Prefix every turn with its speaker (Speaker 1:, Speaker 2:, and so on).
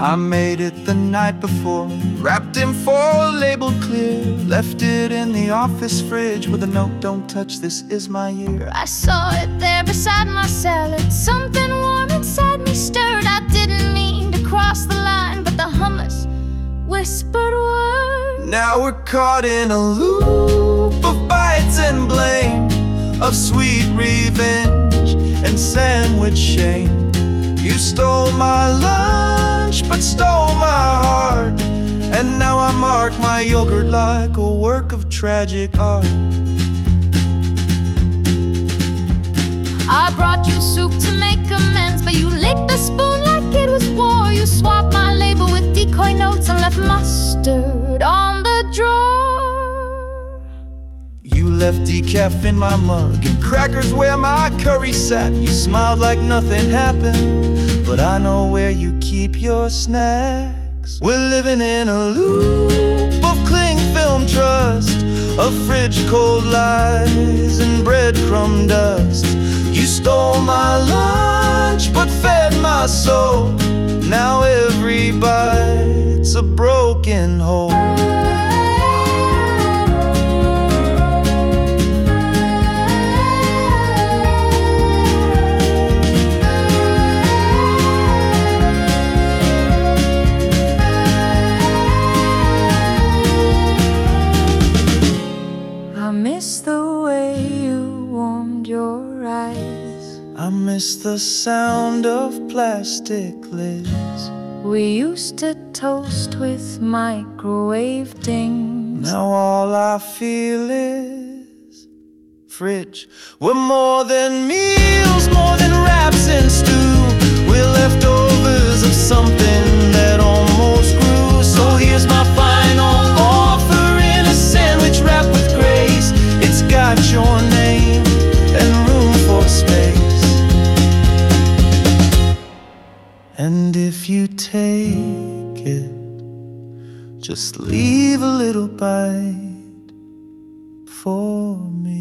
Speaker 1: I made it the night before, wrapped in foil, labeled clear. Left it in the office fridge with a note, don't touch, this is my year.
Speaker 2: I saw it there beside my salad. Something warm inside me stirred. I didn't mean to cross the line, but the hummus whispered words.
Speaker 1: Now we're caught in a loop of bites and blame, of sweet revenge and sandwich shame. You stole my lunch, but stole my heart, and now I mark my yogurt like a work of tragic art.
Speaker 2: I brought you soup to make amends, but you licked the spoon like it was war. You swapped my label with decoy notes and left mustard on the drawer.
Speaker 1: You left decaf in my mug and crackers where my curry sat. You smiled like nothing happened, but I know where you keep your snacks. We're living in a loop of cling film trust, of fridge cold lies and breadcrumb dust. You stole my lunch but fed my soul. Now every bite's a broken hole.
Speaker 2: I miss the way you warmed your eyes.
Speaker 1: I miss the sound of plastic lids.
Speaker 2: We used to toast with microwave dings.
Speaker 1: Now all I feel is fridge. We're more than meals, more than wraps and stew. We're leftovers of something that almost grew. So here's my final offer in a sandwich wrapped with grace. It's got your name and room for space. And if you take it, just leave a little bite for me.